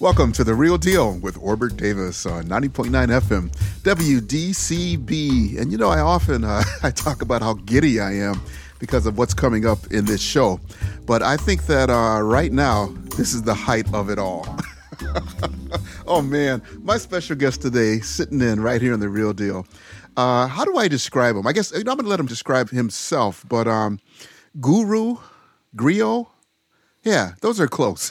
Welcome to The Real Deal with Orbert Davis on 90.9 FM, WDCB. And you know, I often I talk about how giddy I am because of what's coming up in this show. But I think that right now, this is the height of it all. Oh, man. My special guest today, sitting in right here on The Real Deal. How do I describe him? I guess I'm going to let him describe himself. But guru, griot, yeah, those are close.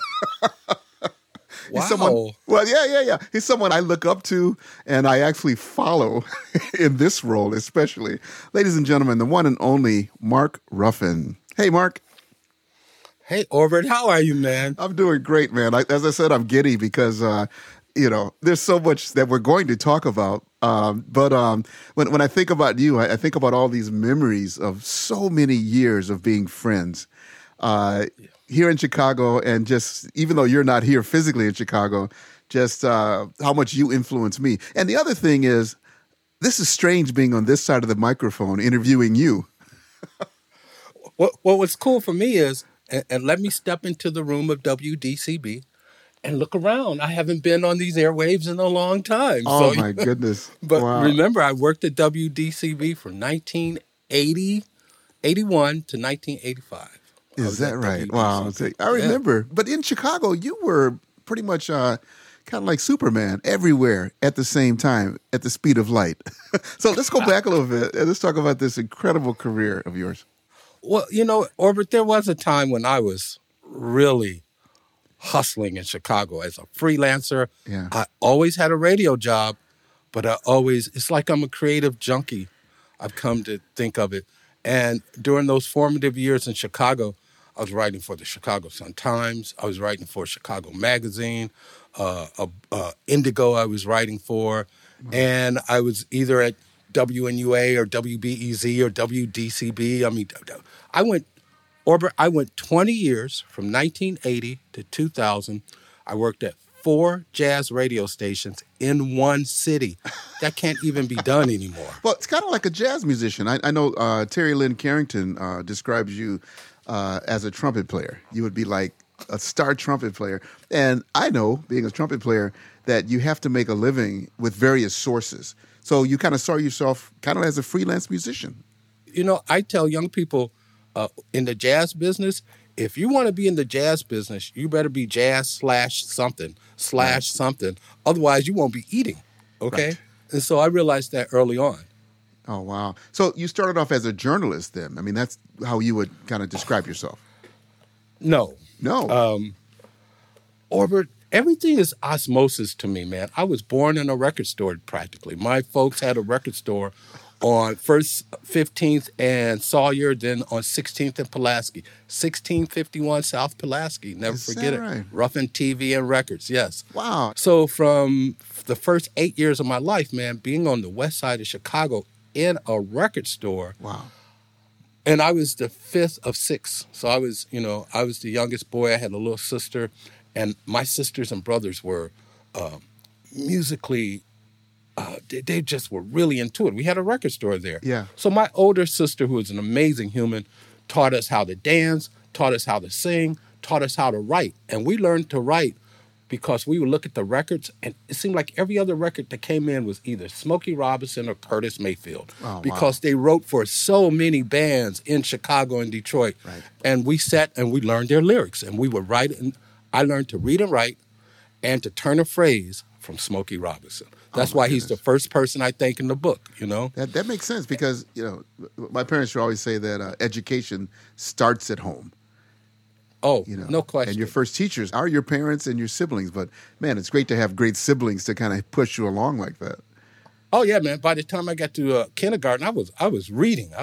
Wow. He's someone, well, yeah. He's someone I look up to and I actually follow in this role, especially. Ladies and gentlemen, the one and only Mark Ruffin. Hey, Mark. Hey, Orbert. How are you, man? I'm doing great, man. As I said, I'm giddy because, there's so much that we're going to talk about. But when I think about you, I think about all these memories of so many years of being friends. Here in Chicago, and just even though you're not here physically in Chicago, just how much you influence me. And the other thing is, this is strange being on this side of the microphone interviewing you. Well, what's cool for me is, and let me step into the room of WDCB and look around. I haven't been on these airwaves in a long time. Oh, my goodness. But wow. Remember, I worked at WDCB from 1981 to 1985. Is that right? Wow. I remember. But in Chicago, you were pretty much kind of like Superman everywhere at the same time, at the speed of light. So let's go back a little bit and let's talk about this incredible career of yours. Well, you know, Orbit, there was a time when I was really hustling in Chicago as a freelancer. Yeah. I always had a radio job, but it's like I'm a creative junkie. I've come to think of it. And during those formative years in Chicago, I was writing for the Chicago Sun-Times. I was writing for Chicago Magazine. Indigo I was writing for. And I was either at WNUA or WBEZ or WDCB. I mean, I went 20 years from 1980 to 2000. I worked at 4 jazz radio stations in one city. That can't even be done anymore. Well, it's kind of like a jazz musician. I know Terry Lynn Carrington describes you as a trumpet player. You would be like a star trumpet player. And I know, being a trumpet player, that you have to make a living with various sources. So you kind of saw yourself kind of as a freelance musician. You know, I tell young people in the jazz business, if you want to be in the jazz business, you better be jazz /something. Otherwise, you won't be eating, okay? Right. And so I realized that early on. Oh, wow. So you started off as a journalist then. I mean, that's how you would kind of describe yourself. No. No. Orbit, everything is osmosis to me, man. I was born in a record store practically. My folks had a record store on 1st, 15th, and Sawyer, then on 16th and Pulaski. 1651 South Pulaski. Never forget it. Right? Ruffin TV and Records, yes. Wow. So from the first 8 years of my life, man, being on the west side of Chicago in a record store. Wow. And I was the 5th of 6. So I was the youngest boy. I had a little sister. And my sisters and brothers were musically... they just were really into it. We had a record store there. Yeah. So my older sister, who was an amazing human, taught us how to dance, taught us how to sing, taught us how to write. And we learned to write because we would look at the records, and it seemed like every other record that came in was either Smokey Robinson or Curtis Mayfield. Oh, because they wrote for so many bands in Chicago and Detroit. Right. And we sat and we learned their lyrics. And we would write, and I learned to read and write and to turn a phrase from Smokey Robinson. That's why he's the first person I thank in the book, you know? That makes sense because, my parents would always say that education starts at home. Oh, no question. And your first teachers are your parents and your siblings. But, man, it's great to have great siblings to kind of push you along like that. Oh, yeah, man. By the time I got to kindergarten, I was reading.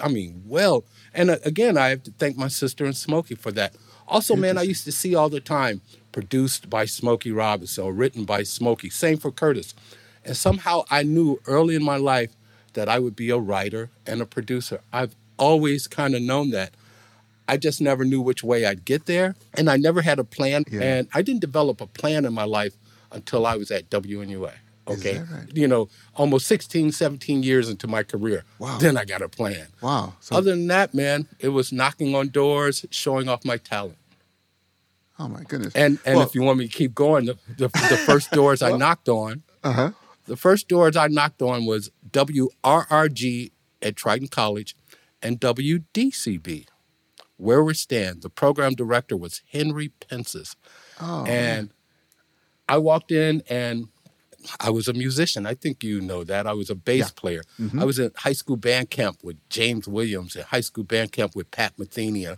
And again, I have to thank my sister and Smokey for that. Also, man, I used to see all the time produced by Smokey Robinson or written by Smokey. Same for Curtis. And somehow I knew early in my life that I would be a writer and a producer. I've always kind of known that. I just never knew which way I'd get there. And I never had a plan. Yeah. And I didn't develop a plan in my life until I was at WNUA. Okay. Is that right? Almost 16, 17 years into my career. Wow. Then I got a plan. Wow. Other than that, man, it was knocking on doors, showing off my talent. Oh my goodness. And Well, if you want me to keep going, the first doors I knocked on, the first doors I knocked on was WRRG at Triton College and WDCB, where we stand. The program director was Henry Pences. oh man. And I walked in and I was a musician. I think you know that. I was a bass Yeah. player. I was in high school band camp with James Williams and high school band camp with Pat Metheny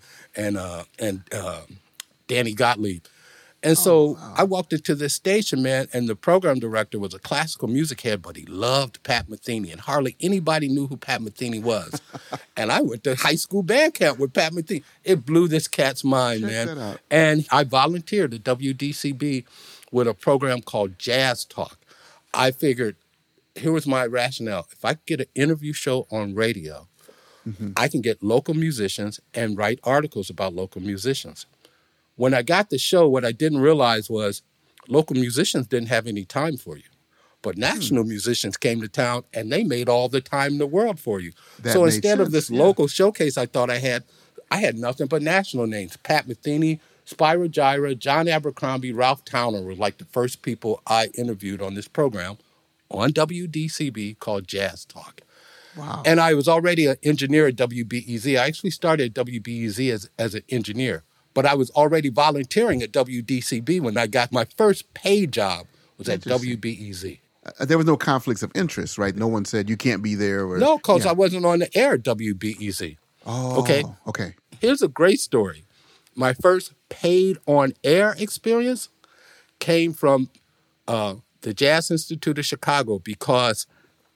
and Danny Gottlieb. And so I walked into this station, man, and the program director was a classical music head, but he loved Pat Metheny, and hardly anybody knew who Pat Metheny was. And I went to high school band camp with Pat Metheny. It blew this cat's mind, Check man. that out. And I volunteered at WDCB with a program called Jazz Talk. I figured, here was my rationale. If I could get an interview show on radio, I can get local musicians and write articles about local musicians. When I got the show, what I didn't realize was local musicians didn't have any time for you. But national musicians came to town and they made all the time in the world for you. That So made instead of sense, this yeah. local showcase I thought I had nothing but national names. Pat Metheny, Spyro Gyra, John Abercrombie, Ralph Towner were like the first people I interviewed on this program on WDCB called Jazz Talk. Wow. And I was already an engineer at WBEZ. I actually started at WBEZ as an engineer, but I was already volunteering at WDCB when I got my first paid job was at Interesting. WBEZ. There was no conflicts of interest, right? No one said you can't be there. Or, No, because yeah. I wasn't on the air at WBEZ. Oh, Okay. Okay. Here's a great story. My first paid on air experience came from the Jazz Institute of Chicago because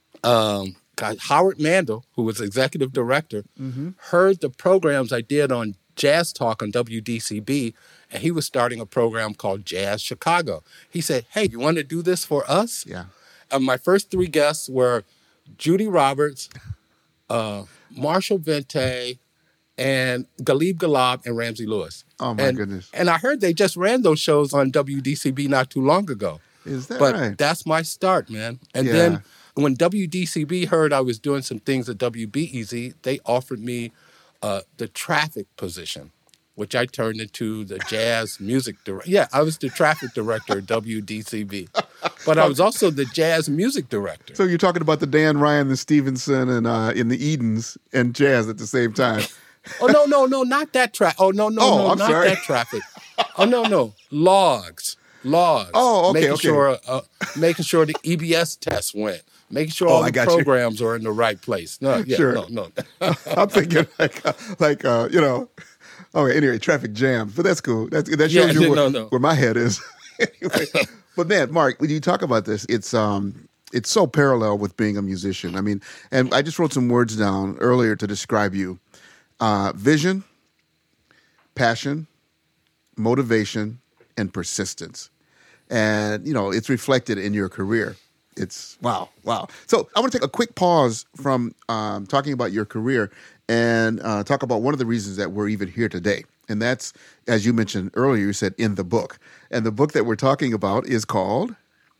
Howard Mandel, who was executive director, heard the programs I did on Jazz Talk on WDCB, and he was starting a program called Jazz Chicago. He said, hey, you want to do this for us? Yeah. And my first three guests were Judy Roberts, Marshall Vente, and Galib Galab and Ramsey Lewis. Oh, my goodness. And I heard they just ran those shows on WDCB not too long ago. Is that But right? that's my start, man. And Yeah. then when WDCB heard I was doing some things at WBEZ, they offered me the traffic position, which I turned into the jazz music director. Yeah, I was the traffic director at WDCB. But I was also the jazz music director. So you're talking about the Dan Ryan, the Stevenson, and in the Edens and jazz at the same time. Oh, no, not that traffic. Oh, no, I'm not sorry. that traffic. Oh, no, logs. Oh, okay, Making sure the EBS tests went. Making sure Oh, all I the got you. programs are in the right place. No, yeah, Sure. no. I'm thinking like you know. Okay, anyway, traffic jams, but that's cool. That shows Yeah, you no. where my head is. Anyway, but man, Mark, when you talk about this, it's so parallel with being a musician. I mean, and I just wrote some words down earlier to describe you: vision, passion, motivation, and persistence. And you know, it's reflected in your career. It's wow. So I want to take a quick pause from talking about your career and talk about one of the reasons that we're even here today. And that's, as you mentioned earlier, you said in the book. And the book that we're talking about is called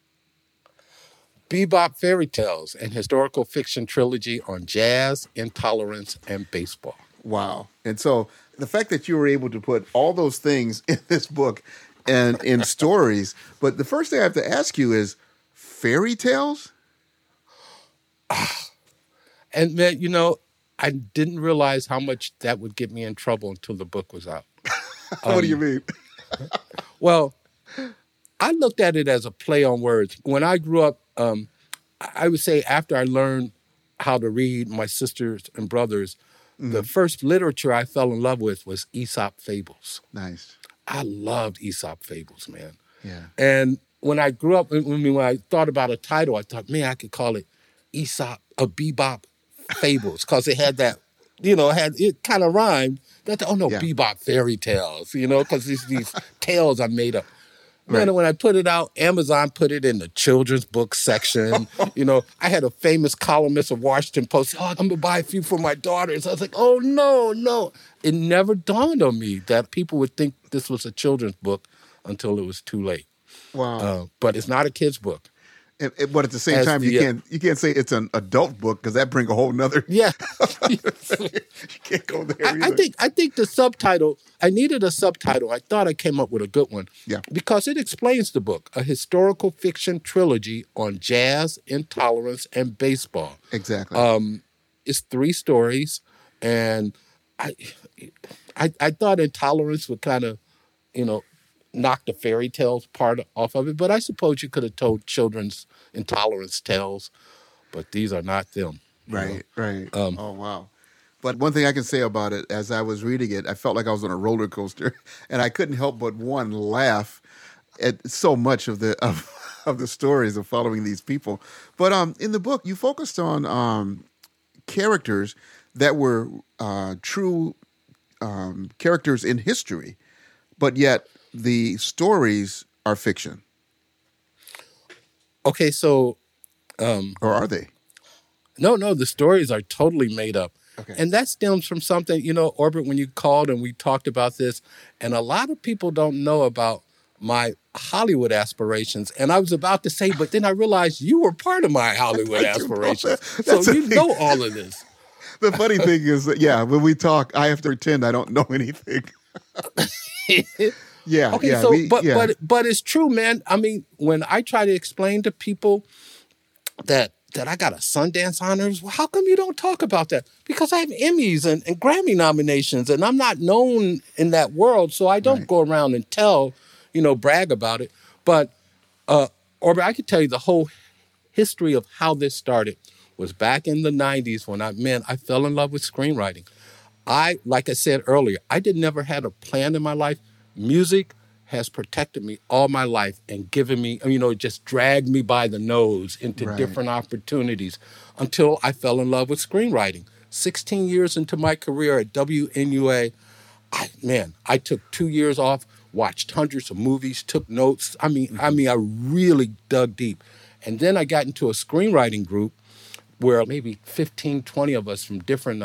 Bebop Fairy Tales, an historical fiction trilogy on jazz, intolerance, and baseball. Wow. And so the fact that you were able to put all those things in this book and in stories, but the first thing I have to ask you is fairy tales? And man, you know, I didn't realize how much that would get me in trouble until the book was out. What do you mean? Well, I looked at it as a play on words. When I grew up, I would say after I learned how to read, my sisters and brothers, the first literature I fell in love with was Aesop fables. Nice. I loved Aesop fables, man. Yeah. And when I grew up, when I thought about a title, I thought, man, I could call it Aesop, Bebop Fables, because it had that, you know, it kind of rhymed. That Yeah. Bebop fairy tales, you know, because these tales I made up. Man, Right. and when I put it out, Amazon put it in the children's book section. You know, I had a famous columnist of Washington Post, I'm going to buy a few for my daughters. I was like, oh, no. It never dawned on me that people would think this was a children's book until it was too late. Wow. But it's not a kid's book. But at the same as time, the you can't say it's an adult book because that bring a whole nother. yeah. You can't go there either. I think the subtitle, I needed a subtitle. I thought I came up with a good one. Yeah. Because it explains the book, a historical fiction trilogy on jazz, intolerance, and baseball. Exactly. It's 3 stories, and I I thought intolerance would kind of, you know, knock the fairy tales part off of it. But I suppose you could have told children's intolerance tales, but these are not them. Right. Right. Oh wow. But one thing I can say about it, as I was reading it, I felt like I was on a roller coaster, and I couldn't help but one laugh at so much of of the stories of following these people. But in the book, you focused on characters that were true characters in history, but yet the stories are fiction. Okay, so Or are they? no, the stories are totally made up. Okay. And that stems from something, Orbit, when you called and we talked about this, and a lot of people don't know about my Hollywood aspirations. And I was about to say, but then I realized you were part of my Hollywood aspirations. So you know all of this. The funny thing is that, yeah, when we talk, I have to pretend I don't know anything. Yeah. Okay, yeah, so yeah. but it's true, man. I mean, when I try to explain to people that I got a Sundance honors, well, how come you don't talk about that? Because I have Emmys and Grammy nominations, and I'm not known in that world, so I don't go around and brag about it. But Orbit, I could tell you the whole history of how this started was back in the 90s when I fell in love with screenwriting. Like I said earlier, I never had a plan in my life. Music has protected me all my life and given me, just dragged me by the nose into different opportunities until I fell in love with screenwriting. 16 years into my career at WNUA, I took 2 years off, watched hundreds of movies, took notes. I really dug deep. And then I got into a screenwriting group where maybe 15, 20 of us from different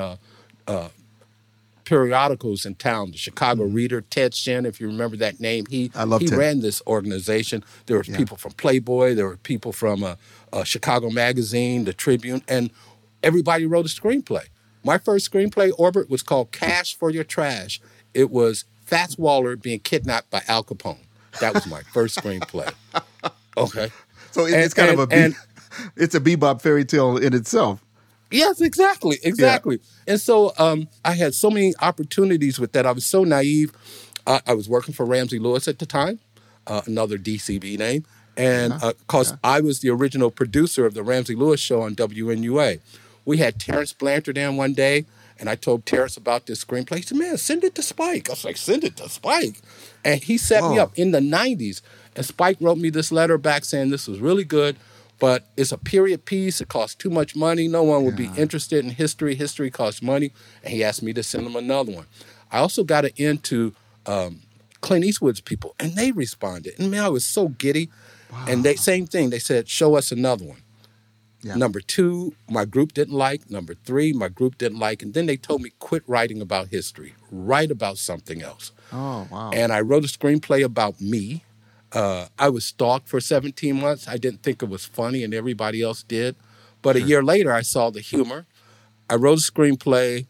periodicals in town, the Chicago Reader, Ted Shin, if you remember that name, he ran this organization. There were people from Playboy, there were people from Chicago Magazine, the Tribune, and everybody wrote a screenplay. My first screenplay, Orbit, was called Cash for Your Trash. It was Fats Waller being kidnapped by Al Capone. That was my first screenplay. Okay. So it's it's a bebop fairy tale in itself. Yes, exactly. Yeah. And so I had so many opportunities with that. I was so naive. I was working for Ramsey Lewis at the time, another DCB name, and I was the original producer of the Ramsey Lewis show on WNUA. We had Terrence Blanchard in one day, and I told Terrence about this screenplay. He said, man, send it to Spike. I was like, send it to Spike? And he set me up in the 90s, and Spike wrote me this letter back saying this was really good, but it's a period piece. It costs too much money. No one would be interested in history. History costs money. And he asked me to send him another one. I also got it into Clint Eastwood's people, and they responded. And man, I was so giddy. Wow. And same thing. They said, show us another one. Yeah. Number 2, my group didn't like. Number 3, my group didn't like. And then they told me, quit writing about history. Write about something else. Oh, wow. And I wrote a screenplay about me. I was stalked for 17 months. I didn't think it was funny, and everybody else did. But a year later, I saw the humor. I wrote a screenplay.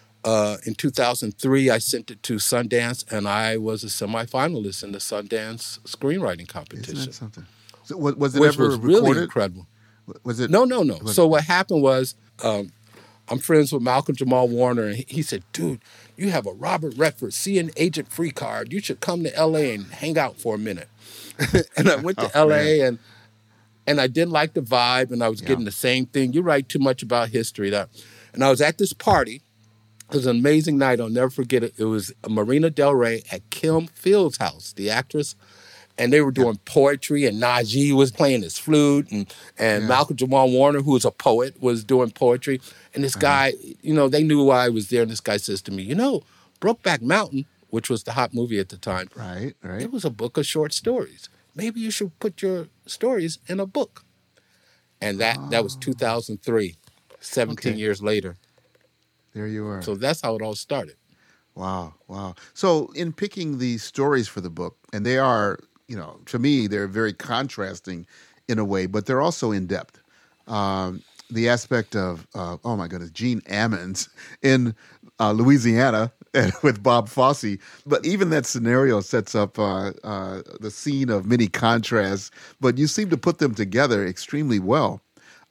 In 2003, I sent it to Sundance, and I was a semifinalist in the Sundance screenwriting competition. Isn't that something? So was it which ever was recorded? Really incredible. Was it? No. So what happened was, I'm friends with Malcolm Jamal Warner, and he said, dude, you have a Robert Redford CN Agent Free card. You should come to L.A. and hang out for a minute. And I went to L.A. and I didn't like the vibe, and I was getting the same thing. You write too much about history. And I was at this party. It was an amazing night. I'll never forget it. It was Marina Del Rey at Kim Fields' house, the actress. And they were doing poetry, and Najee was playing his flute, and Malcolm Jamal Warner, who was a poet, was doing poetry. And this guy, they knew why I was there, and this guy says to me, Brokeback Mountain, which was the hot movie at the time, right. It was a book of short stories. Maybe you should put your stories in a book. And that was 2003, 17 years later. There you are. So that's how it all started. Wow. So in picking these stories for the book, and they are, to me, they're very contrasting in a way, but they're also in depth. The aspect of, oh my goodness, Gene Ammons in Louisiana and with Bob Fosse. But even that scenario sets up the scene of many contrasts, but you seem to put them together extremely well.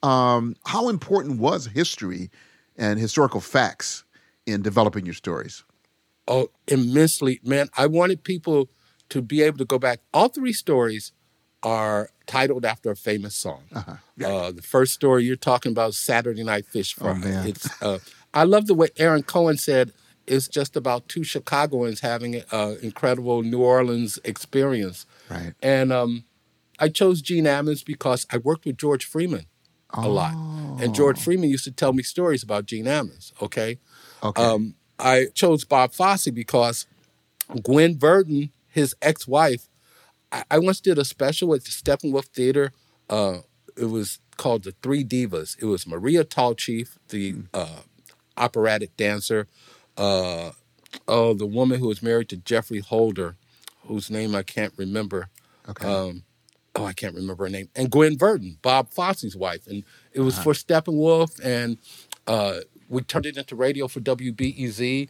How important was history and historical facts in developing your stories? Oh, immensely, man. I wanted people to be able to go back. All three stories are titled after a famous song. The first story you're talking about is Saturday Night Fish Fry. Oh, man. It's I love the way Aaron Cohen said it's just about two Chicagoans having an incredible New Orleans experience. Right. And I chose Gene Ammons because I worked with George Freeman a lot. And George Freeman used to tell me stories about Gene Ammons, okay? Okay. I chose Bob Fosse because Gwen Verdon, his ex-wife, I once did a special at the Steppenwolf Theater. It was called The Three Divas. It was Maria Tallchief, the operatic dancer, the woman who was married to Jeffrey Holder, whose name I can't remember. Okay. I can't remember her name. And Gwen Verdon, Bob Fosse's wife. And it was for Steppenwolf, and we turned it into radio for WBEZ.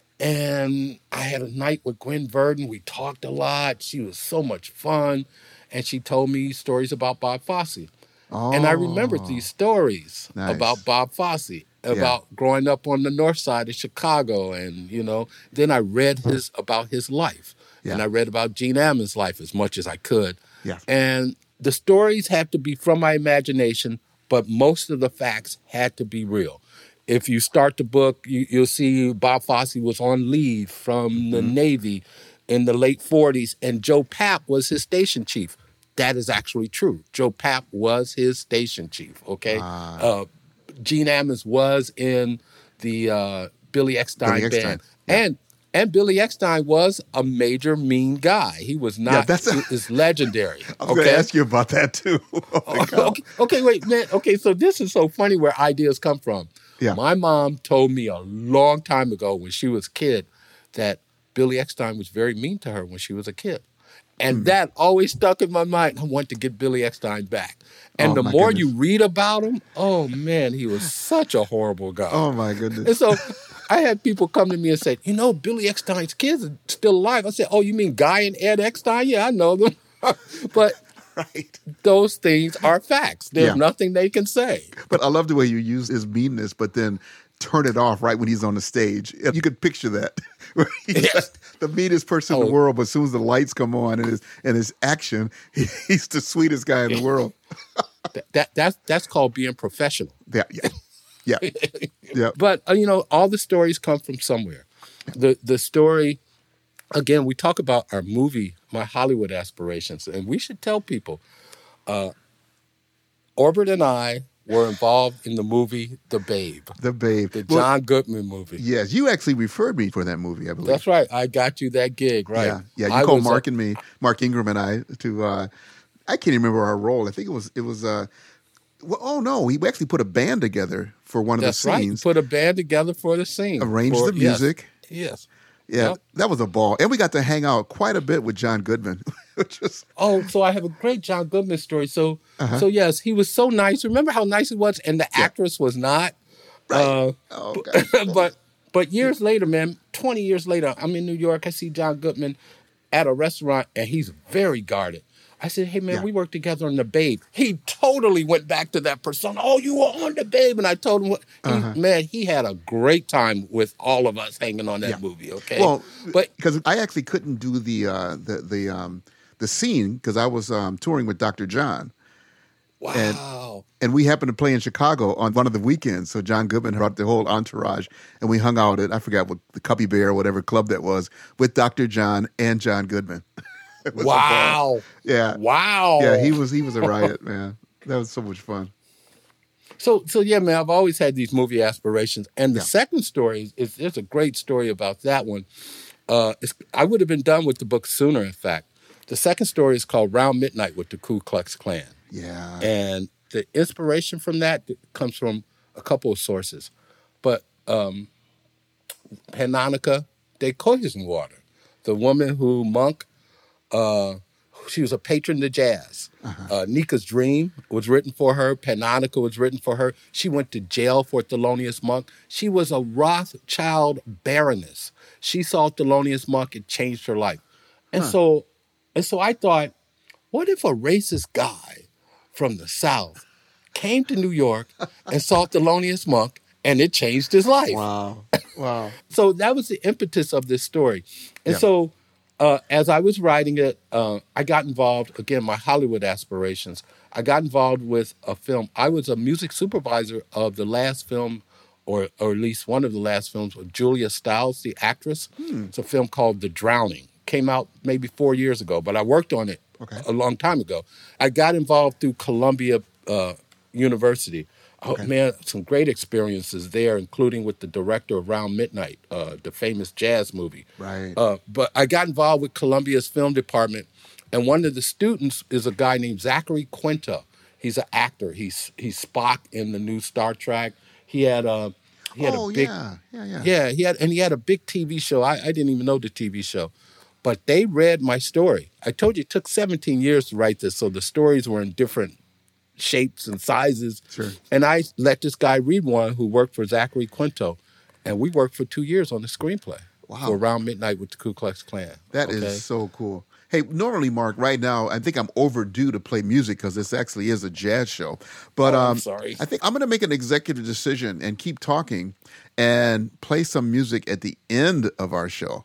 And I had a night with Gwen Verdon. We talked a lot. She was so much fun. And she told me stories about Bob Fosse. And I remembered these stories about Bob Fosse, about growing up on the north side of Chicago. And, then I read about his life. Yeah. And I read about Gene Ammons' life as much as I could. Yeah. And the stories had to be from my imagination, but most of the facts had to be real. If you start the book, you'll see Bob Fosse was on leave from the Navy in the late 40s, and Joe Papp was his station chief. That is actually true. Joe Papp was his station chief, okay? Gene Ammons was in the Billy Eckstine band. Yeah. And Billy Eckstine was a major mean guy. He was not. It's legendary. I was going to ask you about that, too. Okay, wait, man. Okay, so this is so funny where ideas come from. Yeah. My mom told me a long time ago when she was a kid that Billy Eckstine was very mean to her when she was a kid. And that always stuck in my mind. I want to get Billy Eckstine back. And the more you read about him, oh, man, he was such a horrible guy. Oh, my goodness. And so I had people come to me and say, Billy Eckstine's kids are still alive. I said, oh, you mean Guy and Ed Eckstine? Yeah, I know them. But those things are facts. There's nothing they can say. But I love the way you use his meanness, but then turn it off right when he's on the stage. You could picture that. He's the meanest person in the world, but as soon as the lights come on and his action, he's the sweetest guy in the world. That's called being professional. Yeah. But, all the stories come from somewhere. The story, again, we talk about my Hollywood aspirations, and we should tell people, Orbit and I were involved in the movie The Babe. The Babe. The John Goodman movie. Yes, you actually referred me for that movie, I believe. That's right. I got you that gig, right? Yeah. You called Mark Ingram and I to, I can't even remember our role. I think it was we actually put a band together for one of the scenes. That's right. Put a band together for the scene. Arranged the music. Yes. Yeah, that was a ball. And we got to hang out quite a bit with John Goodman. So I have a great John Goodman story. So yes, he was so nice. Remember how nice he was? And the actress was not. Right. But years later, man, 20 years later, I'm in New York. I see John Goodman at a restaurant, and he's very guarded. I said, hey, man, we worked together on The Babe. He totally went back to that persona. Oh, you were on The Babe. And I told him, he had a great time with all of us hanging on that movie, okay? Well, because I actually couldn't do the scene because I was touring with Dr. John. Wow. And we happened to play in Chicago on one of the weekends. So John Goodman brought the whole entourage, and we hung out at, I forgot what, the Cubby Bear or whatever club that was, with Dr. John and John Goodman. Wow. Yeah. Wow. Yeah, he was a riot, man. That was so much fun. So yeah, man, I've always had these movie aspirations. And the second story there's a great story about that one. I would have been done with the book sooner, in fact. The second story is called Round Midnight with the Ku Klux Klan. Yeah. And the inspiration from that comes from a couple of sources. But Hanonica de Koisenwater, the woman who Monk, she was a patron to jazz. Nika's Dream was written for her. Panonica was written for her. She went to jail for Thelonious Monk. She was a Rothschild baroness. She saw Thelonious Monk. It changed her life. And so I thought, what if a racist guy from the South came to New York and saw Thelonious Monk and it changed his life? Wow. Wow. So that was the impetus of this story. And so as I was writing it, I got involved, again, my Hollywood aspirations. I got involved with a film. I was a music supervisor of the last film, or at least one of the last films, with Julia Stiles, the actress. It's a film called The Drowning. Came out maybe 4 years ago, but I worked on it a long time ago. I got involved through Columbia University. Oh, man, some great experiences there, including with the director of Around Midnight, the famous jazz movie. Right. But I got involved with Columbia's film department, and one of the students is a guy named Zachary Quinto. He's an actor. He's Spock in the new Star Trek. He had a big he had a big TV show. I didn't even know the TV show, but they read my story. I told you it took 17 years to write this, so the stories were in different shapes and sizes. Sure. And I let this guy read one who worked for Zachary Quinto, and we worked for 2 years on the screenplay. Wow. For Around Midnight with the Ku Klux Klan. That is so cool. Hey, normally, Mark, right now, I think I'm overdue to play music because this actually is a jazz show. But I'm sorry. I think I'm going to make an executive decision and keep talking and play some music at the end of our show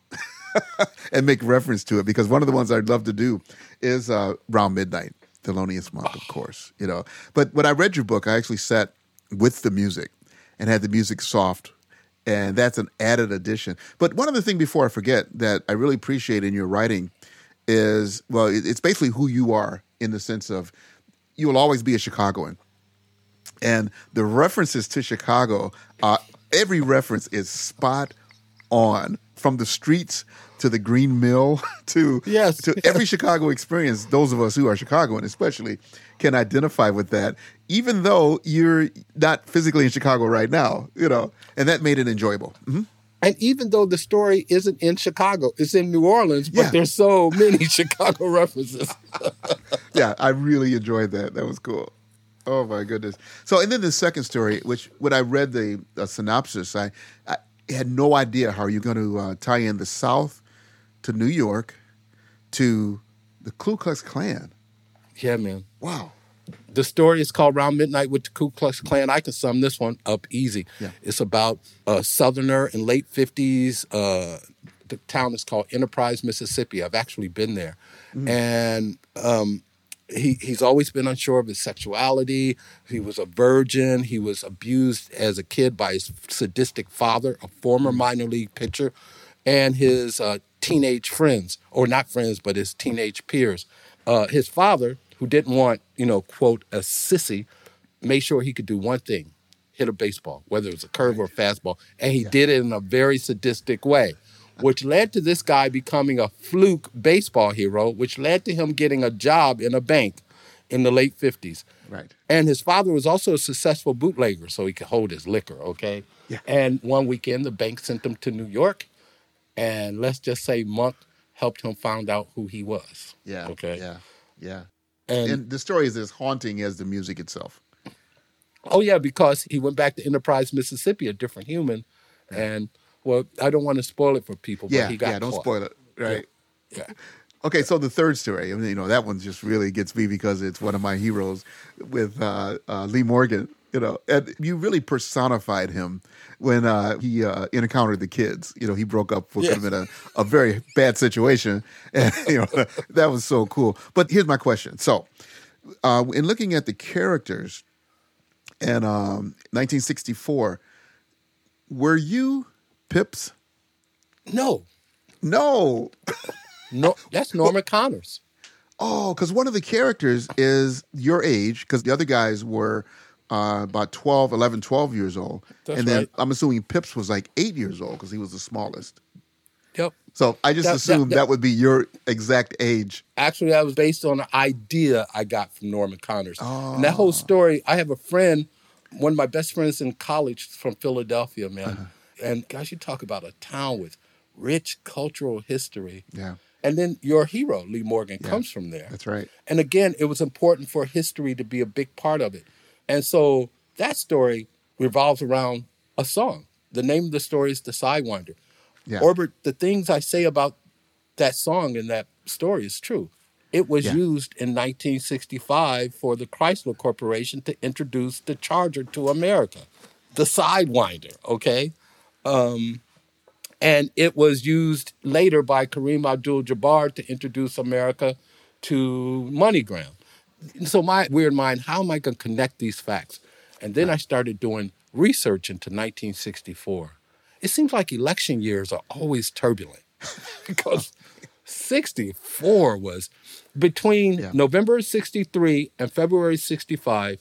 and make reference to it, because one of the ones I'd love to do is Around Midnight, Thelonious Monk, of course. But when I read your book, I actually sat with the music and had the music soft. And that's an added addition. But one other thing before I forget that I really appreciate in your writing is, well, it's basically who you are, in the sense of you will always be a Chicagoan. And the references to Chicago, every reference is spot on, from the streets to the Green Mill to every Chicago experience. Those of us who are Chicagoan especially can identify with that, even though you're not physically in Chicago right now, and that made it enjoyable. Mm-hmm. And even though the story isn't in Chicago, it's in New Orleans, but there's so many Chicago references. Yeah, I really enjoyed that. That was cool. Oh, my goodness. So, and then the second story, which when I read the synopsis, I had no idea how you're going to tie in the South to New York to the Ku Klux Klan. Yeah, man. Wow. The story is called Around Midnight with the Ku Klux Klan. I can sum this one up easy. Yeah. It's about a Southerner in late 50s. The town is called Enterprise, Mississippi. I've actually been there. And he's always been unsure of his sexuality. He was a virgin. He was abused as a kid by his sadistic father, a former minor league pitcher, and his teenage friends, or not friends, but his teenage peers. His father, who didn't want, quote, a sissy, made sure he could do one thing: hit a baseball, whether it was a curve or a fastball. And he did it in a very sadistic way, which led to this guy becoming a fluke baseball hero, which led to him getting a job in a bank in the late 50s. Right. And his father was also a successful bootlegger, so he could hold his liquor, okay? Yeah. And one weekend, the bank sent him to New York, and let's just say Monk helped him find out who he was. Yeah. Okay? Yeah. And And the story is as haunting as the music itself. oh, yeah, because he went back to Enterprise, Mississippi, a different human. And, well, I don't want to spoil it for people, but he got don't caught. spoil it. Right. Yeah. Okay, so the third story, that one just really gets me because it's one of my heroes with Lee Morgan, and you really personified him when he encountered the kids. He broke up what could have been a very bad situation, and that was so cool. But here's my question. So, in looking at the characters in 1964, were you Pips? No, that's Norma Connors. Oh, because one of the characters is your age, because the other guys were about 12 years old. That's and then right. I'm assuming Pips was like 8 years old because he was the smallest. Yep. So I just assumed that would be your exact age. Actually, that was based on an idea I got from Norma Connors. And that whole story, I have a friend, one of my best friends in college from Philadelphia, man. And gosh, you talk about a town with rich cultural history. Yeah. And then your hero, Lee Morgan, Yeah. comes from there. That's right. And again, it was important for history to be a big part of it. And so that story revolves around a song. The name of the story is The Sidewinder. Yeah. Orbit, the things I say about that song and that story is true. It was Yeah. used in 1965 for the Chrysler Corporation to introduce the Charger to America, the Sidewinder, okay? And it was used later by Kareem Abdul-Jabbar to introduce America to MoneyGram. So my weird mind, how am I going to connect these facts? And then I started doing research into 1964. It seems like election years are always turbulent because 64 was between November of 63 and February 65.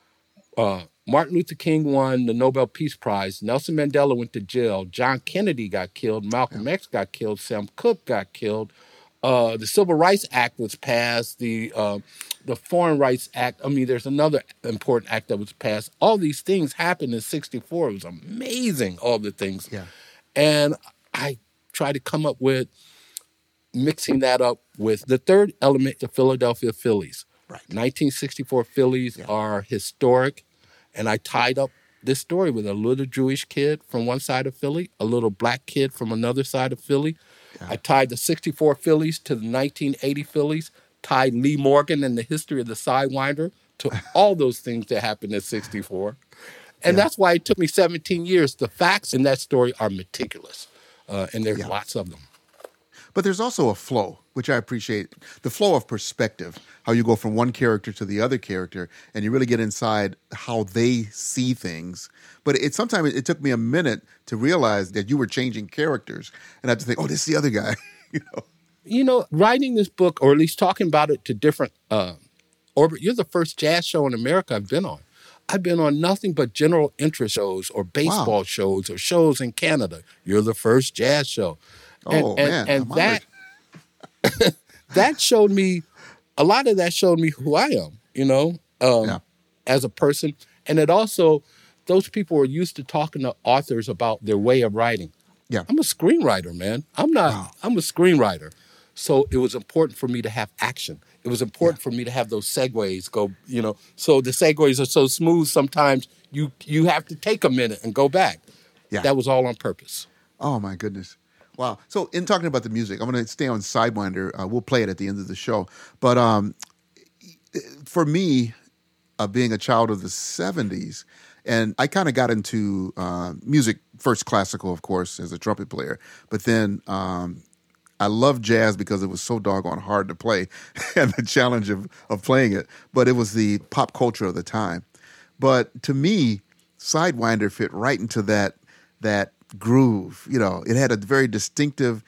Martin Luther King won the Nobel Peace Prize. Nelson Mandela went to jail. John Kennedy got killed. Malcolm X got killed. Sam Cooke got killed. The Civil Rights Act was passed. The Foreign Rights Act. I mean, there's another important act that was passed. All these things happened in 64. It was amazing, all the things. Yeah. And I tried to come up with mixing that up with the third element, the Philadelphia Phillies. Right. 1964 Phillies are historic. And I tied up this story with a little Jewish kid from one side of Philly, a little black kid from another side of Philly. Yeah. I tied the 64 Phillies to the 1980 Phillies, tied Lee Morgan and the history of the Sidewinder to all those things that happened in 64. And that's why it took me 17 years. The facts in that story are meticulous, and there's lots of them. But there's also a flow, which I appreciate. The flow of perspective, how you go from one character to the other character, and you really get inside how they see things. But sometimes it took me a minute to realize that you were changing characters, and I had to think, oh, this is the other guy. Writing this book, or at least talking about it to different Orbit, you're the first jazz show in America I've been on. I've been on nothing but general interest shows or baseball shows or shows in Canada. You're the first jazz show. And that that showed me, a lot of that showed me who I am, as a person. And it also, those people were used to talking to authors about their way of writing. Yeah. I'm a screenwriter, man. I'm a screenwriter. So it was important for me to have action. It was important for me to have those segues go, so the segues are so smooth sometimes you have to take a minute and go back. Yeah. That was all on purpose. Oh, my goodness. Wow. So in talking about the music, I'm going to stay on Sidewinder. We'll play it at the end of the show. But for me, being a child of the 70s, and I kind of got into music, first classical, of course, as a trumpet player. But then I loved jazz because it was so doggone hard to play and the challenge of playing it. But it was the pop culture of the time. But to me, Sidewinder fit right into that groove. It had a very distinctive,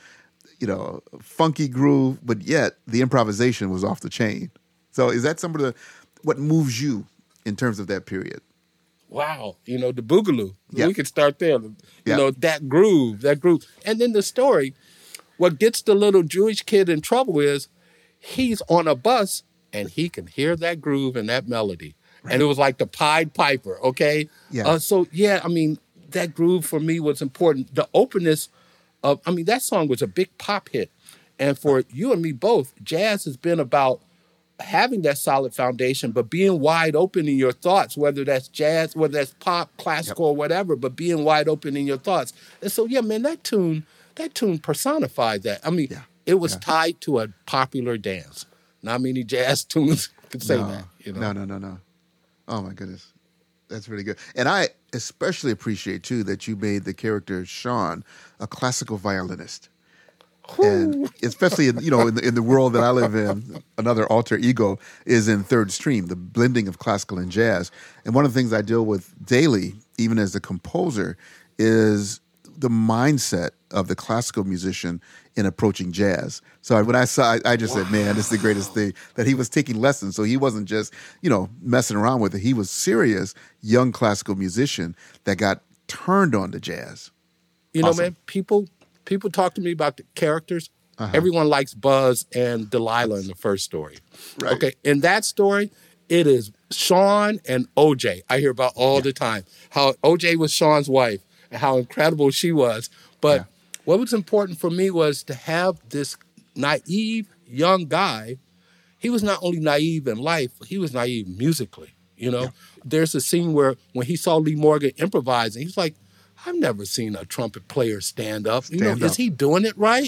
funky groove, but yet the improvisation was off the chain. So is that some of what moves you in terms of that period? Wow. The boogaloo. Yeah. We could start there. That groove. And then the story, what gets the little Jewish kid in trouble is he's on a bus and he can hear that groove and that melody. Right. And it was like the Pied Piper, okay? Yeah. That groove for me was important. The openness of, that song was a big pop hit. And for you and me both, jazz has been about having that solid foundation, but being wide open in your thoughts, whether that's jazz, whether that's pop, classical, or whatever, but being wide open in your thoughts. And so, that tune personified that. It was tied to a popular dance. Not many jazz tunes could say that. No. Oh, my goodness. That's really good. And I especially appreciate, too, that you made the character Sean a classical violinist. And especially, in the world that I live in, another alter ego is in Third Stream, the blending of classical and jazz. And one of the things I deal with daily, even as a composer, is the mindset of the classical musician in approaching jazz. So when I saw, I just said, man, this is the greatest thing, that he was taking lessons. So he wasn't just, messing around with it. He was serious young classical musician that got turned on to jazz. Awesome. Man, people talk to me about the characters. Everyone likes Buzz and Delilah in the first story. Right. Okay, in that story, it is Sean and OJ. I hear about all the time how OJ was Sean's wife and how incredible she was. But what was important for me was to have this naive young guy. He was not only naive in life, he was naive musically. There's a scene where when he saw Lee Morgan improvising, he was like, I've never seen a trumpet player stand up. Is he doing it right?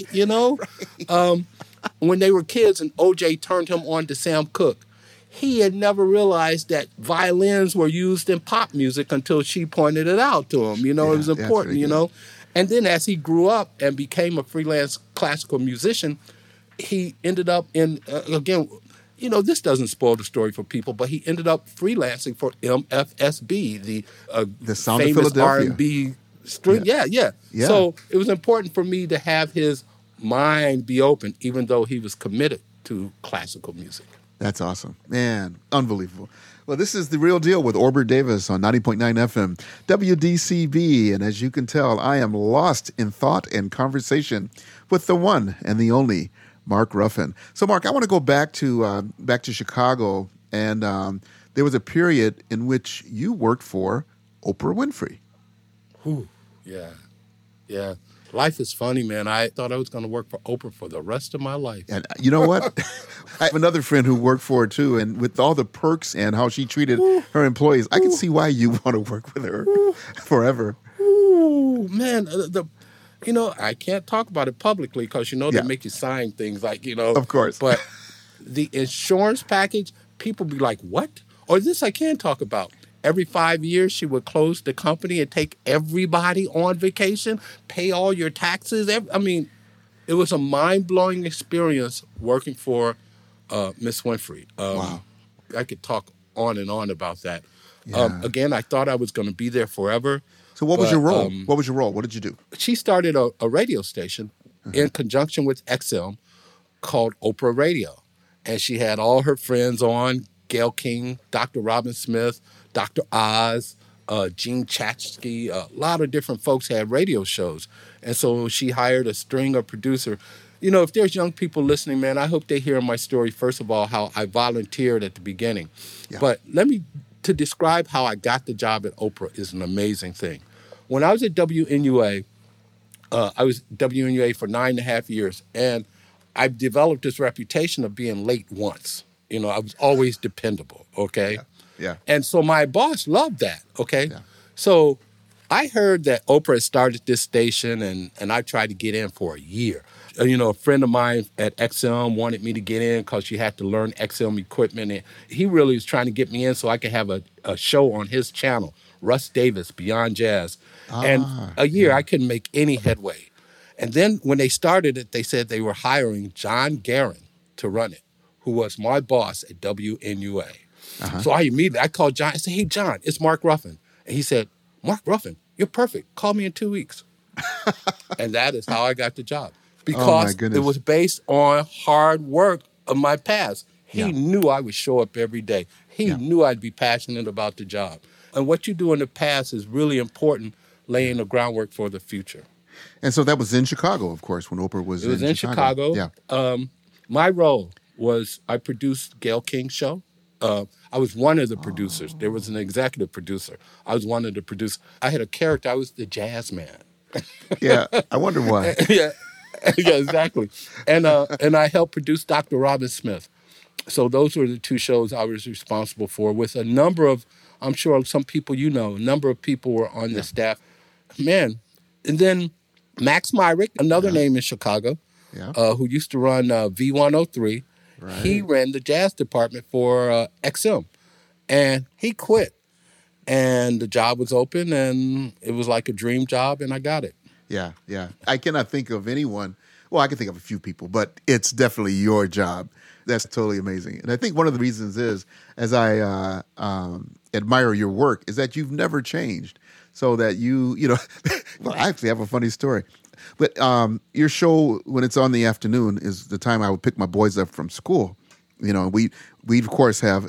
When they were kids and OJ turned him on to Sam Cooke, he had never realized that violins were used in pop music until she pointed it out to him. It was important, And then as he grew up and became a freelance classical musician, he ended up in, again, this doesn't spoil the story for people, but he ended up freelancing for MFSB, the Sound of famous Philadelphia. R&B string. Yeah. So it was important for me to have his mind be open, even though he was committed to classical music. That's awesome. Man, unbelievable. Well, this is The Real Deal with Orbert Davis on 90.9 FM, WDCB. And as you can tell, I am lost in thought and conversation with the one and the only Mark Ruffin. So, Mark, I want to go back to Chicago. And there was a period in which you worked for Oprah Winfrey. Whew. Yeah. Life is funny, man. I thought I was going to work for Oprah for the rest of my life. And you know what? I have another friend who worked for her, too. And with all the perks and how she treated her employees, I can see why you want to work with her forever. Ooh, man. I can't talk about it publicly because, they make you sign things like, Of course. But the insurance package, people be like, what? Or this I can talk about. Every 5 years, she would close the company and take everybody on vacation, pay all your taxes. It was a mind-blowing experience working for Miss Winfrey. Wow. I could talk on and on about that. Yeah. Again, I thought I was going to be there forever. So what was your role? What was your role? What did you do? She started a radio station in conjunction with XM called Oprah Radio. And she had all her friends on, Gayle King, Dr. Robin Smith, Dr. Oz, Gene Chatsky, a lot of different folks had radio shows. And so she hired a string of producers. If there's young people listening, man, I hope they hear my story, first of all, how I volunteered at the beginning. Yeah. But to describe how I got the job at Oprah is an amazing thing. When I was at WNUA, I was WNUA for 9.5 years, and I've developed this reputation of being late once. I was always dependable, okay? Yeah. And so my boss loved that, okay? Yeah. So I heard that Oprah had started this station, and I tried to get in for a year. A friend of mine at XM wanted me to get in because she had to learn XM equipment. And he really was trying to get me in so I could have a show on his channel, Russ Davis, Beyond Jazz. And a year, I couldn't make any headway. And then when they started it, they said they were hiring John Guerin to run it, who was my boss at WNUA. So I called John. I said, hey, John, it's Mark Ruffin. And he said, Mark Ruffin, you're perfect. Call me in 2 weeks. And that is how I got the job. Because it was based on hard work of my past. He knew I would show up every day. He knew I'd be passionate about the job. And what you do in the past is really important, laying the groundwork for the future. And so that was in Chicago, of course, when Oprah was in Chicago. It was in Chicago. Yeah. My role was I produced Gayle King's show. I was one of the producers. There was an executive producer. I was one of the producers. I had a character. I was the jazz man. Yeah, I wonder why. Yeah, exactly. And I helped produce Dr. Robin Smith. So those were the two shows I was responsible for with a number of, I'm sure some people a number of people were on the staff. Man. And then Max Myrick, another name in Chicago, who used to run V103. Right. He ran the jazz department for XM, and he quit. And the job was open, and it was like a dream job, and I got it. Yeah. I cannot think of anyone. Well, I can think of a few people, but it's definitely your job. That's totally amazing. And I think one of the reasons is, as I admire your work, is that you've never changed. So that well, I actually have a funny story. But your show, when it's on the afternoon, is the time I would pick my boys up from school. We of course have,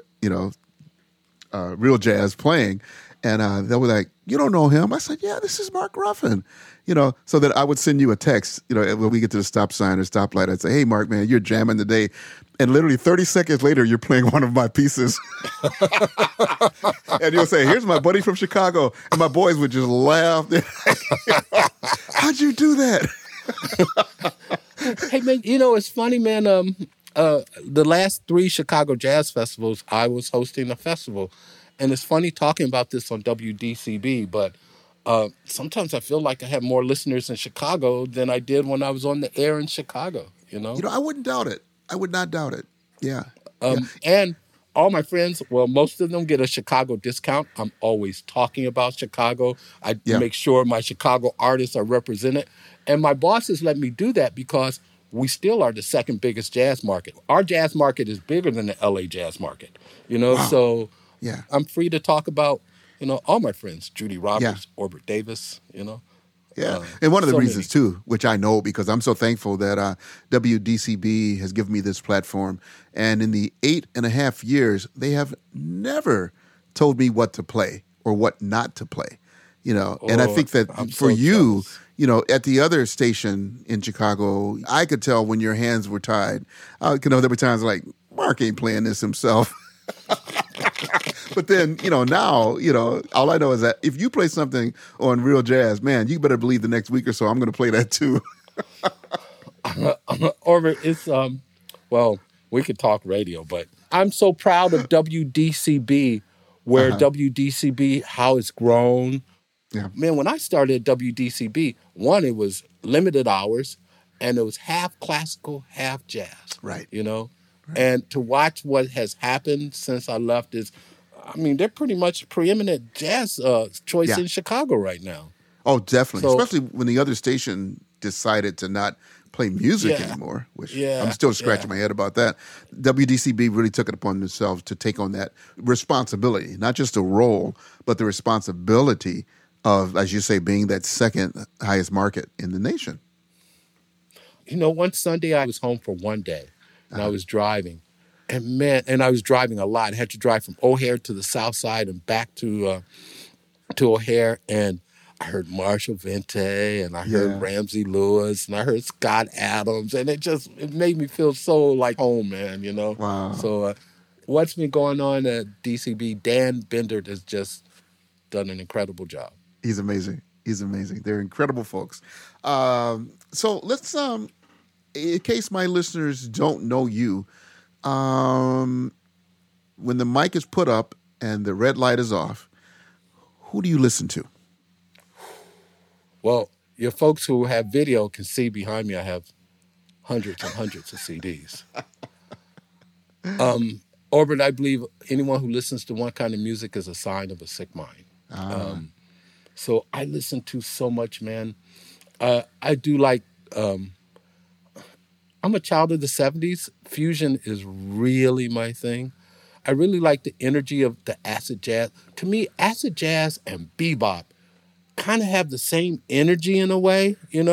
real jazz playing. And they were like, you don't know him? I said, yeah, this is Mark Ruffin. So that I would send you a text, when we get to the stop sign or stoplight, I'd say, hey, Mark, man, you're jamming today. And literally 30 seconds later, you're playing one of my pieces. And you'll say, here's my buddy from Chicago. And my boys would just laugh. How'd you do that? Hey man, it's funny, man. The last 3 Chicago Jazz Festivals, I was hosting a festival, and it's funny talking about this on WDCB. But sometimes I feel like I have more listeners in Chicago than I did when I was on the air in Chicago. I wouldn't doubt it. I would not doubt it. Yeah. Yeah. And all my friends, well, most of them get a Chicago discount. I'm always talking about Chicago. I make sure my Chicago artists are represented. And my bosses let me do that because we still are the second biggest jazz market. Our jazz market is bigger than the LA jazz market, Wow. So Yeah. I'm free to talk about, all my friends, Judy Roberts, Orbit Davis, Yeah. And one of the so reasons, too, which I know because I'm so thankful that WDCB has given me this platform. And in the 8.5 years, they have never told me what to play or what not to play. And I think that I'm for so you, jealous. at the other station in Chicago, I could tell when your hands were tied. There were times like, Mark ain't playing this himself. But then, now, all I know is that if you play something on Real Jazz, man, you better believe the next week or so I'm going to play that too. Orbit, it's, well, we could talk radio, but I'm so proud of WDCB, where WDCB, how it's grown. Yeah. Man, when I started at WDCB, one, it was limited hours, and it was half classical, half jazz. Right. And to watch what has happened since I left is, they're pretty much preeminent jazz choice in Chicago right now. Oh, definitely. So, especially when the other station decided to not play music anymore, which I'm still scratching my head about that. WDCB really took it upon themselves to take on that responsibility, not just a role, but the responsibility of, as you say, being that second highest market in the nation. One Sunday I was home for one day, and I was driving. And I was driving a lot. I had to drive from O'Hare to the South Side and back to O'Hare, and I heard Marshall Vente, and I heard Ramsey Lewis, and I heard Scott Adams, and it made me feel so like home, man. Wow. So what's been going on at DCB? Dan Bender has just done an incredible job. He's amazing. They're incredible folks. So let's, in case my listeners don't know you, when the mic is put up and the red light is off, who do you listen to? Well, your folks who have video can see behind me I have hundreds and hundreds of CDs. Orbit, I believe anyone who listens to one kind of music is a sign of a sick mind. So I listen to so much, man. I do like... I'm a child of the 70s. Fusion is really my thing. I really like the energy of the acid jazz. To me, acid jazz and bebop kind of have the same energy in a way,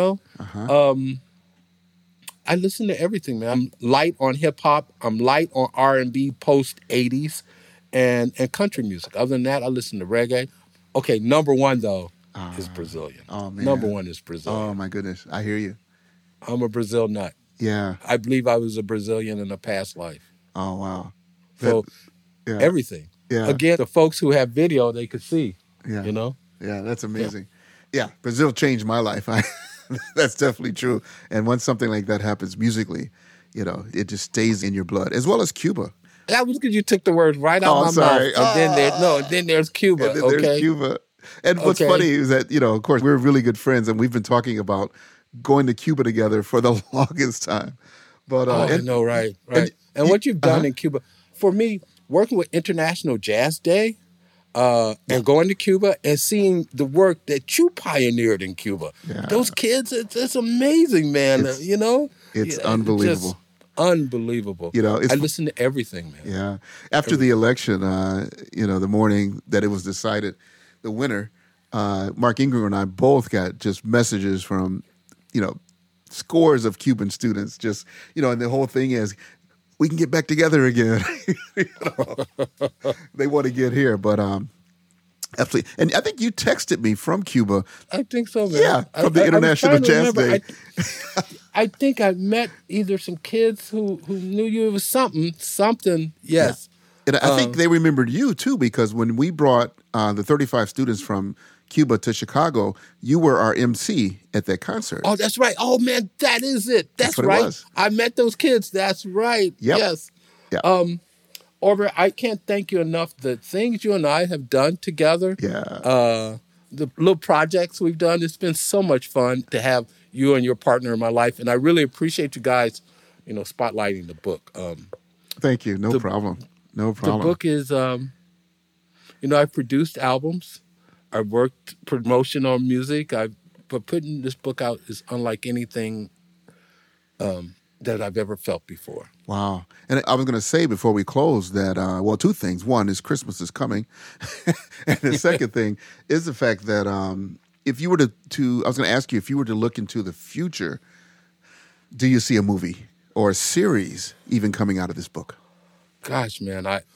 I listen to everything, man. I'm light on hip-hop. I'm light on R&B post-'80s and country music. Other than that, I listen to reggae. Okay, number one, though, is Brazilian. Oh, man. Number one is Brazilian. Oh, my goodness. I hear you. I'm a Brazil nut. Yeah. I believe I was a Brazilian in a past life. Oh, wow. So everything. Yeah. Again, the folks who have video, they could see, Yeah, that's amazing. Yeah, Brazil changed my life. That's definitely true. And once something like that happens musically, it just stays in your blood, as well as Cuba. That was because you took the words right out of my mouth. And then there's Cuba. And then there's Cuba. And what's funny is that, of course, we're really good friends, and we've been talking about going to Cuba together for the longest time. But I know, right. And what you've done in Cuba, for me, working with International Jazz Day, and going to Cuba and seeing the work that you pioneered in Cuba. Yeah. Those kids, it's amazing, man. It's unbelievable. Just unbelievable. I listen to everything, man. Yeah. After the election, the morning that it was decided, the winner, Mark Ingram and I both got just messages from, scores of Cuban students. Just, and the whole thing is, we can get back together again. They want to get here, but absolutely. And I think you texted me from Cuba. I think so, man. Yeah, from the International Jazz Day. I think I met either some kids who knew you. It was something. Yes. Yeah. And I think they remembered you too, because when we brought the 35 students from Cuba to Chicago, you were our MC at that concert. Oh, that's right. Oh, man, that is it. That's what it right. was. I met those kids. That's right. Yep. Yes. Yeah. Orbit, I can't thank you enough. The things you and I have done together, Yeah. the little projects we've done, it's been so much fun to have you and your partner in my life. And I really appreciate you guys, spotlighting the book. Thank you. No problem. No problem. The book is, I've produced albums. I've worked promotion on music. But putting this book out is unlike anything that I've ever felt before. Wow. And I was going to say before we close that, two things. One is Christmas is coming. And the second thing is the fact that if you were to, I was going to ask you, if you were to look into the future, do you see a movie or a series even coming out of this book? Gosh, man, I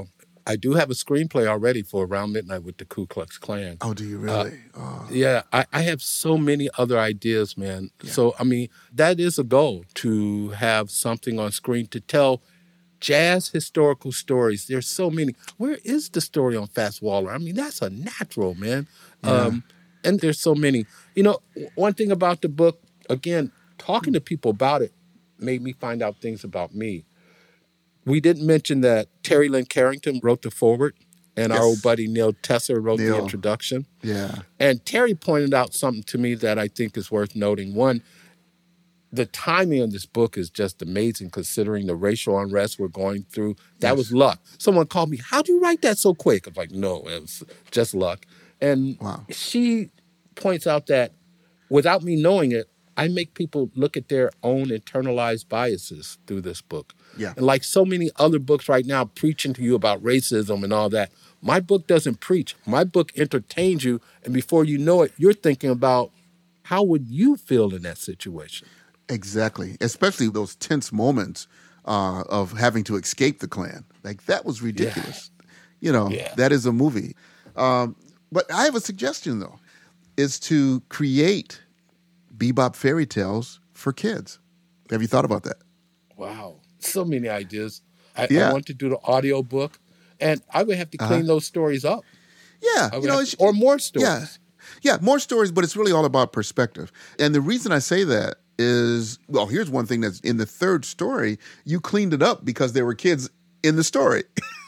do have a screenplay already for Around Midnight with the Ku Klux Klan. Oh, do you really? Yeah, I have so many other ideas, man. Yeah. So, that is a goal, to have something on screen to tell jazz historical stories. There's so many. Where is the story on Fats Waller? That's a natural, man. Yeah. And there's so many. One thing about the book, again, talking to people about it made me find out things about me. We didn't mention that Terry Lynn Carrington wrote the foreword, and our old buddy Neil Tesser wrote the introduction. Yeah. And Terry pointed out something to me that I think is worth noting. One, the timing of this book is just amazing, considering the racial unrest we're going through. That was luck. Someone called me, how'd you write that so quick? I'm like, no, it was just luck. And she points out that without me knowing it, I make people look at their own internalized biases through this book. Yeah. And like so many other books right now preaching to you about racism and all that, my book doesn't preach. My book entertains you, and before you know it, you're thinking about how would you feel in that situation. Exactly, especially those tense moments of having to escape the Klan. Like, that was ridiculous. That is a movie. But I have a suggestion, though, is to create bebop fairy tales for kids. Have you thought about that? Wow. So many ideas. I want to do the audio book, and I would have to clean those stories up. Yeah. Or more stories. Yeah, more stories, but it's really all about perspective. And the reason I say that is, here's one thing that's in the third story, you cleaned it up because there were kids in the story.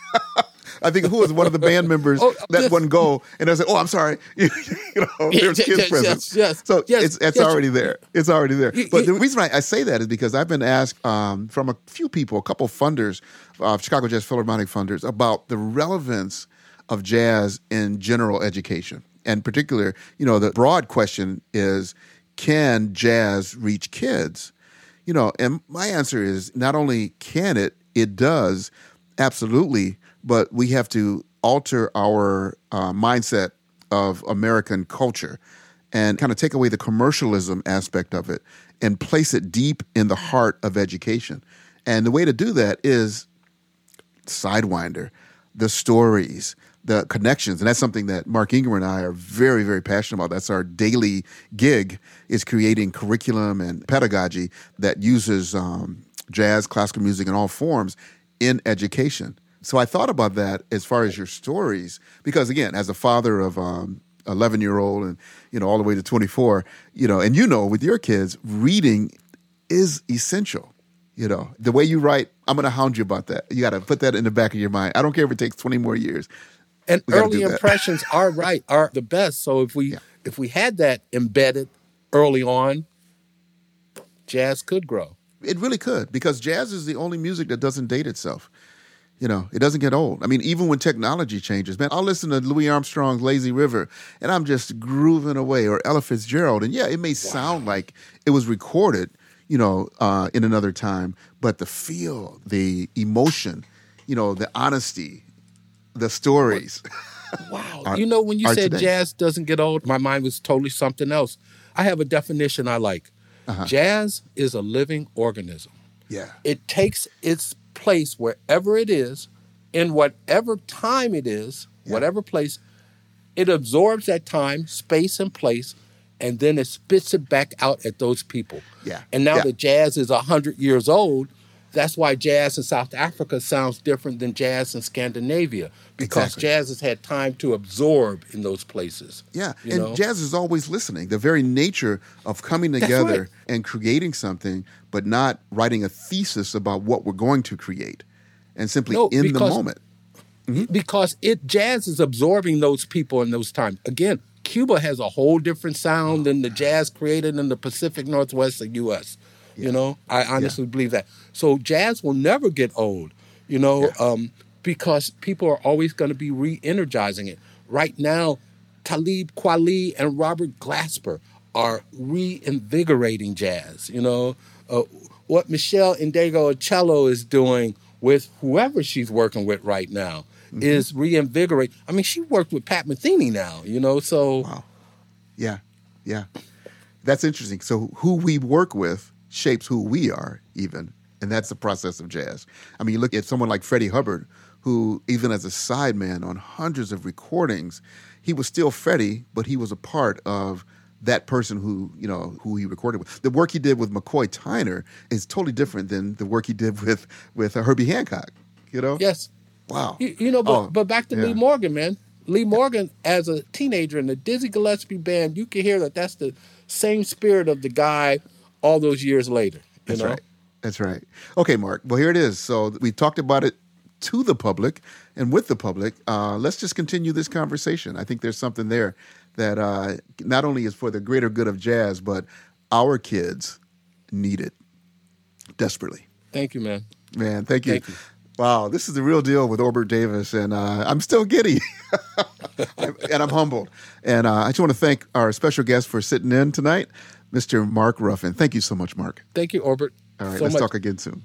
I think who was one of the band members that wouldn't go, and I said, I'm sorry. There's kids present. Yes. So it's already there. It's already there. But the reason I say that is because I've been asked from a few people, a couple funders, Chicago Jazz Philharmonic funders, about the relevance of jazz in general education. And particular, the broad question is, can jazz reach kids? And my answer is not only can it does, absolutely, but we have to alter our mindset of American culture and kind of take away the commercialism aspect of it and place it deep in the heart of education. And the way to do that is Sidewinder, the stories, the connections. And that's something that Mark Ingram and I are very, very passionate about. That's our daily gig, is creating curriculum and pedagogy that uses jazz, classical music in all forms in education. So I thought about that as far as your stories, because again, as a father of 11-year-old and all the way to 24, and with your kids, reading is essential. The way you write, I'm going to hound you about that. You got to put that in the back of your mind. I don't care if it takes 20 more years. And early impressions are the best. So if we had that embedded early on, jazz could grow. It really could, because jazz is the only music that doesn't date itself. It doesn't get old. Even when technology changes, man, I'll listen to Louis Armstrong's Lazy River, and I'm just grooving away, or Ella Fitzgerald. And it may sound like it was recorded, in another time, but the feel, the emotion, the honesty, the stories. Wow. When you said today, jazz doesn't get old, my mind was totally something else. I have a definition I like. Jazz is a living organism. Yeah. It takes its place wherever it is, in whatever time it is, whatever place, it absorbs that time, space, and place, and then it spits it back out at those people. Yeah. And now that jazz is 100 years old, That's why jazz in South Africa sounds different than jazz in Scandinavia, because Exactly. jazz has had time to absorb in those places. Yeah, You and know? jazz is always listening. The very nature of coming together right. and creating something, but not writing a thesis about what we're going to create, and simply No, in the because- moment. Because jazz is absorbing those people in those times. Again, Cuba has a whole different sound than the jazz created in the Pacific Northwest of U.S. You know, I honestly believe that. So jazz will never get old, because people are always going to be re-energizing it. Right now, Talib Kweli and Robert Glasper are reinvigorating jazz. What Michelle Indego-Ocello is doing with whoever she's working with right now is reinvigorate. I mean, she worked with Pat Metheny now, so Wow. Yeah, yeah. That's interesting. So who we work with shapes who we are, even. And that's the process of jazz. I mean, you look at someone like Freddie Hubbard, who, even as a sideman on hundreds of recordings, he was still Freddie, but he was a part of that person who he recorded with. The work he did with McCoy Tyner is totally different than the work he did with Herbie Hancock, Yes. Wow. But back to Lee Morgan, man. Lee Morgan, as a teenager in the Dizzy Gillespie band, you can hear that that's the same spirit of the guy all those years later. That's right. That's right. Okay, Mark. Well, here it is. So we talked about it to the public and with the public. Let's just continue this conversation. I think there's something there that not only is for the greater good of jazz, but our kids need it desperately. Thank you, man. Man, thank you. Thank you. Wow, this is the real deal with Orbert Davis, and I'm still giddy, and I'm humbled. And I just want to thank our special guest for sitting in tonight, Mr. Mark Ruffin. Thank you so much, Mark. Thank you, Orbert. All right, so let's much. talk again soon.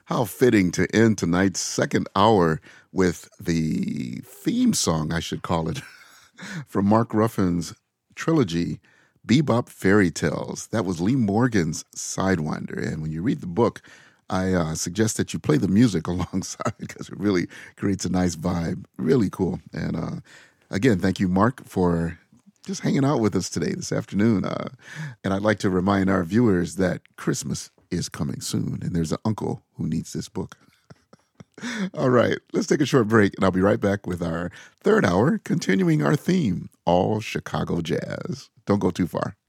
How fitting to end tonight's second hour with the theme song, I should call it, from Mark Ruffin's trilogy, Bebop Fairy Tales. That was Lee Morgan's Sidewinder. And when you read the book, I suggest that you play the music alongside because it really creates a nice vibe. Really cool. And again, thank you, Mark, for just hanging out with us today, this afternoon. And I'd like to remind our viewers that Christmas is coming soon, and there's an uncle who needs this book. All right, let's take a short break, and I'll be right back with our third hour, continuing our theme, all Chicago jazz. Don't go too far.